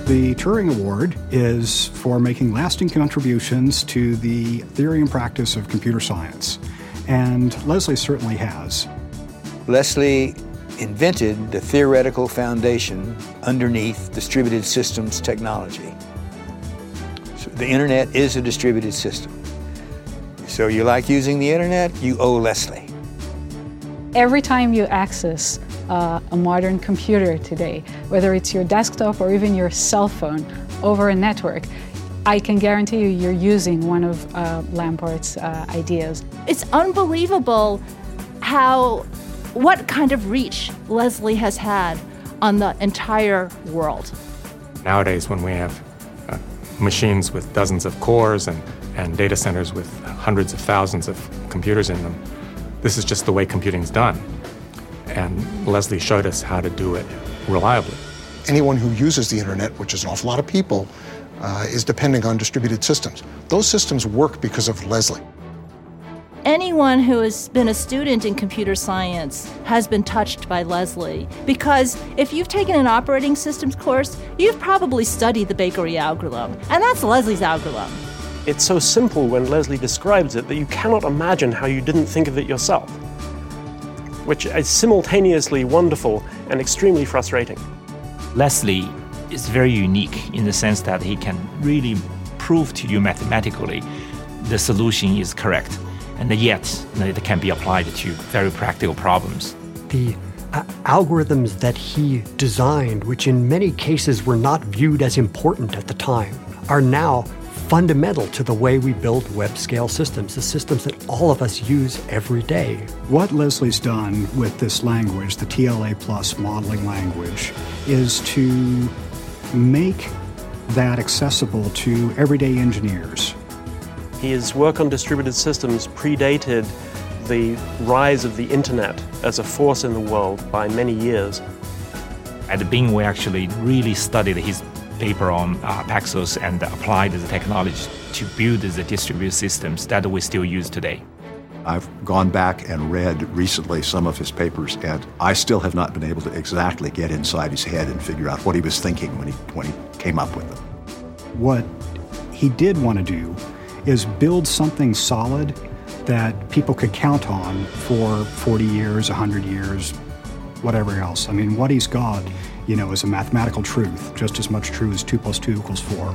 The Turing Award is for making lasting contributions to the theory and practice of computer science, and Leslie certainly has. Leslie invented the theoretical foundation underneath distributed systems technology. So the internet is a distributed system. So you like using the internet, you owe Leslie. Every time you access a modern computer today, whether it's your desktop or even your cell phone over a network, I can guarantee you you're using one of Lampart's ideas. It's unbelievable what kind of reach Leslie has had on the entire world. Nowadays, when we have machines with dozens of cores and data centers with hundreds of thousands of computers in them, this is just the way computing's done. And Leslie showed us how to do it reliably. Anyone who uses the internet, which is an awful lot of people, is depending on distributed systems. Those systems work because of Leslie. Anyone who has been a student in computer science has been touched by Leslie, because if you've taken an operating systems course, you've probably studied the bakery algorithm, and that's Leslie's algorithm. It's so simple when Leslie describes it that you cannot imagine how you didn't think of it yourself, which is simultaneously wonderful and extremely frustrating. Leslie is very unique in the sense that he can really prove to you mathematically the solution is correct, and yet it can be applied to very practical problems. The algorithms that he designed, which in many cases were not viewed as important at the time, are now fundamental to the way we build web-scale systems, the systems that all of us use every day. What Leslie's done with this language, the TLA plus modeling language, is to make that accessible to everyday engineers. His work on distributed systems predated the rise of the internet as a force in the world by many years. At Bing, we actually really studied his paper on Paxos and applied the technology to build the distributed systems that we still use today. I've gone back and read recently some of his papers, and I still have not been able to exactly get inside his head and figure out what he was thinking when he came up with them. What he did want to do is build something solid that people could count on for 40 years, 100 years, whatever else. I mean, what he's got, is a mathematical truth, just as much true as 2 + 2 = 4.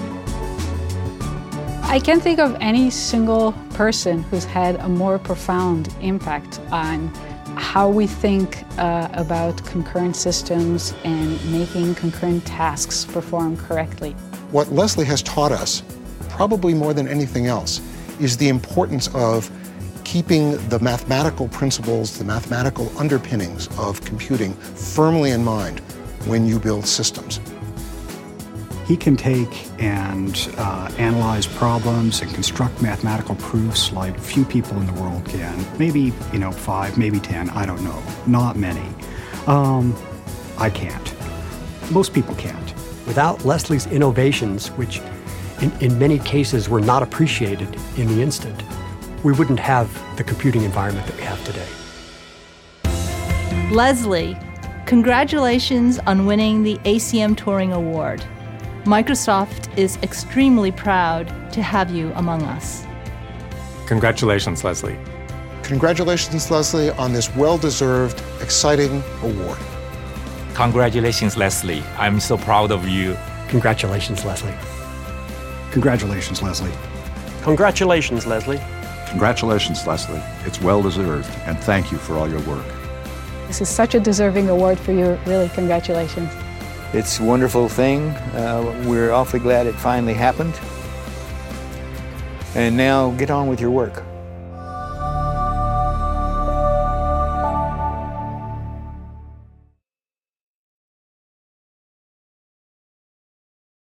I can't think of any single person who's had a more profound impact on how we think about concurrent systems and making concurrent tasks perform correctly. What Leslie has taught us, probably more than anything else, is the importance of keeping the mathematical principles, the mathematical underpinnings of computing firmly in mind when you build systems. He can take and analyze problems and construct mathematical proofs like few people in the world can. Maybe, 5, maybe 10, I don't know. Not many. I can't. Most people can't. Without Leslie's innovations, which in many cases were not appreciated in the instant, we wouldn't have the computing environment that we have today. Leslie, congratulations on winning the ACM Turing Award. Microsoft is extremely proud to have you among us. Congratulations, Leslie. Congratulations, Leslie, on this well-deserved, exciting award. Congratulations, Leslie. I'm so proud of you. Congratulations, Leslie. Congratulations, Leslie. Congratulations, Leslie. Congratulations, Leslie. It's well-deserved, and thank you for all your work. This is such a deserving award for you. Really, congratulations. It's a wonderful thing. We're awfully glad it finally happened. And now get on with your work.